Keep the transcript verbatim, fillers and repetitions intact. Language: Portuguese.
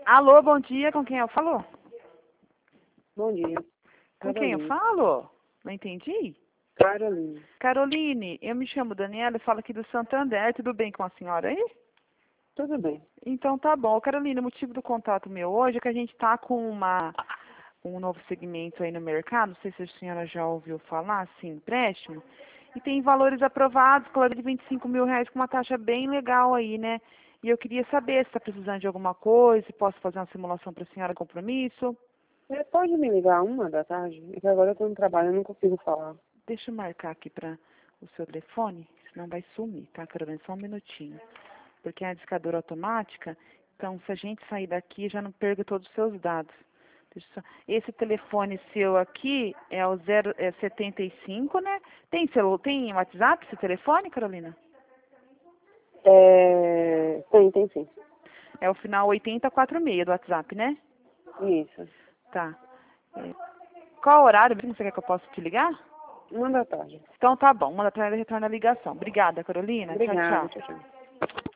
Alô, bom dia, com quem eu falo? Bom dia. Com quem eu falo? Não entendi? Caroline. Caroline, eu me chamo Daniela e falo aqui do Santander. Tudo bem com a senhora aí? Tudo bem. Então tá bom. Caroline, o motivo do contato meu hoje é que a gente tá com uma, um novo segmento aí no mercado. Não sei se a senhora já ouviu falar, sim, empréstimo. E tem valores aprovados, claro, de vinte e cinco mil reais com uma taxa bem legal aí, né? E eu queria saber se está precisando de alguma coisa, se posso fazer uma simulação para a senhora compromisso. Você pode me ligar uma da tarde? É que agora eu estou no trabalho, eu não consigo falar. Deixa eu marcar aqui para o seu telefone, senão vai sumir, tá, Carolina? Só um minutinho. Porque é a discadora automática, então se a gente sair daqui, já não perco todos os seus dados. Deixa eu só... Esse telefone seu aqui é o zero, é setenta e cinco, né? Tem, celu... Tem WhatsApp esse telefone, Carolina? É... Tem, tem sim. É o final oitenta e quatro seis do WhatsApp, né? Isso. Tá. É... Qual horário mesmo você quer que eu possa te ligar? Uma da tarde. Então tá bom, uma da tarde retorna a ligação. Obrigada, Carolina. Obrigada. Tchau, tchau. Tchau, tchau.